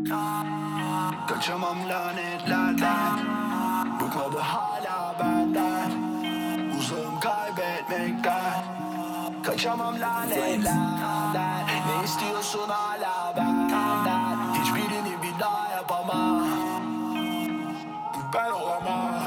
Kaçamam lanetlerden, bıkmadı hala benden. Uzağım kaybetmekten, kaçamam lanetlerden. Ne istiyorsun hala benden? Hiçbirini bir daha yapamam. Ben olamam.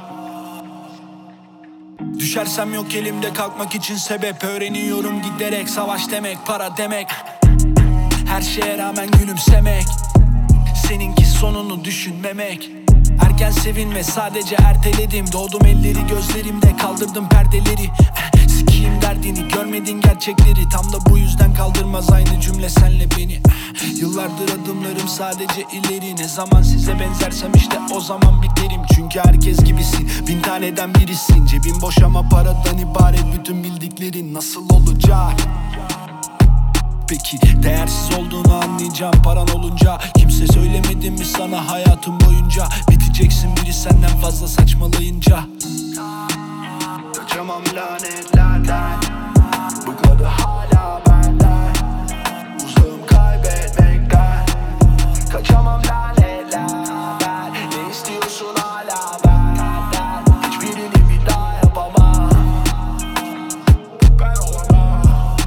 Düşersem yok elimde, kalkmak için sebep. Öğreniyorum giderek, savaş demek, para demek. Her şeye rağmen gülümsemek, seninki sonunu düşünmemek. Erken sevinme, sadece erteledim. Doğdum elleri gözlerimde, kaldırdım perdeleri. Sikiyim derdini, görmedin gerçekleri. Tam da bu yüzden kaldırmaz aynı cümle senle beni. Yıllardır adımlarım sadece ileri. Ne zaman size benzersem işte o zaman biterim. Çünkü herkes gibisin, 1000 taneden birisin. Cebin boş ama paradan ibaret bütün bildiklerin. Nasıl olacak? Peki değersiz olduğunu anlayacağım paran olunca. Kimse söylemedi mi sana hayatım boyunca? Biteceksin biri senden fazla saçmalayınca. Kaçamam lanetlerden, bıkmadı hala benden. Uzağım kaybetmekten, kaçamam lanetlerden. Ne istiyorsun hala benden? Hiçbirini bir daha yapamam. Ben olamam.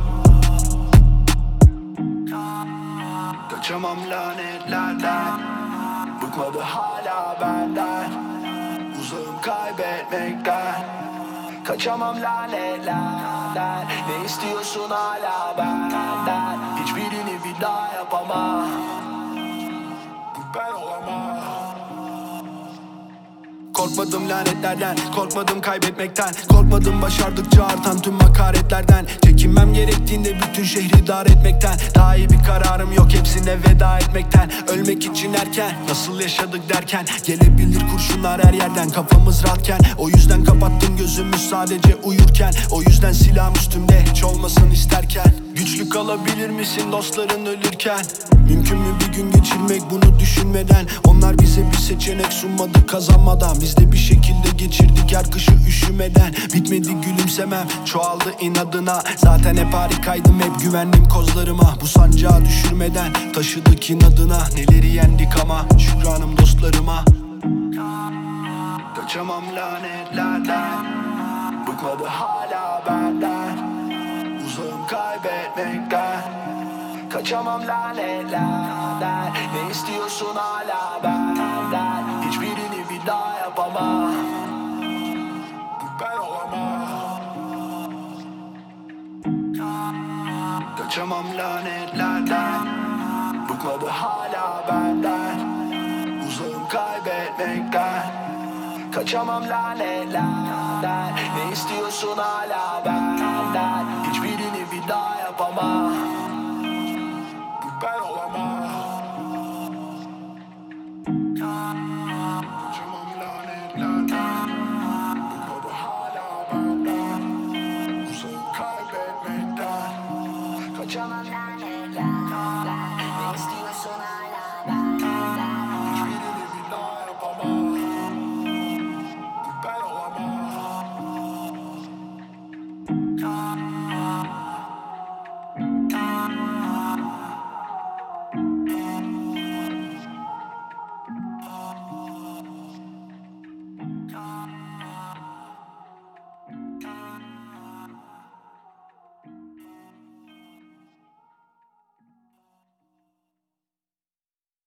Kaçamam lanetlerden, bıkmadı hala benden. Uzağım kaybetmekten, kaçamam lanetlerden. Ne istiyorsun hala benden? Hiçbirini bir daha yapamam. Ben olamam. Korkmadım lanetlerden, korkmadım kaybetmekten. Korkmadım başardıkça artan tüm hakaretlerden. Çekinmem gerektiğinde bütün şehri dar etmekten. Daha iyi bir kararım yok, hepsine veda etmekten. Ölmek için erken, nasıl yaşadık derken. Gelebilir kurşunlar her yerden, kafamız rahatken. O yüzden kapattım gözümü sadece uyurken. O yüzden silahım üstümde, hiç olmasın isterken. Güçlü kalabilir misin dostların ölürken? Mümkün mü bir gün geçirmek bunu düşünmeden? Onlar bize bir seçenek sunmadı kazanmadan. Biz de bir şekilde geçirdik her kışı üşümeden. Bitmedi gülümsemem, çoğaldı inadına. Zaten hep harikaydım, hep güvendim kozlarıma. Bu sancağı düşürmeden taşıdık inadına. Neleri yendik ama şükranım dostlarıma. Kaçamam lanetlerden, bıkmadı hala benden. Uzağım kaybetmekten, kaçamam lanetlerden. Ne istiyorsun hala benden? Hiçbirini bir daha yapamam. Ben olamam. Kaçamam lanetlerden, bıkmadı hala benden. Uzağım kaybetmekten, kaçamam lanetlerden. Ne istiyorsun hala benden? Hiçbirini bir daha yapamam.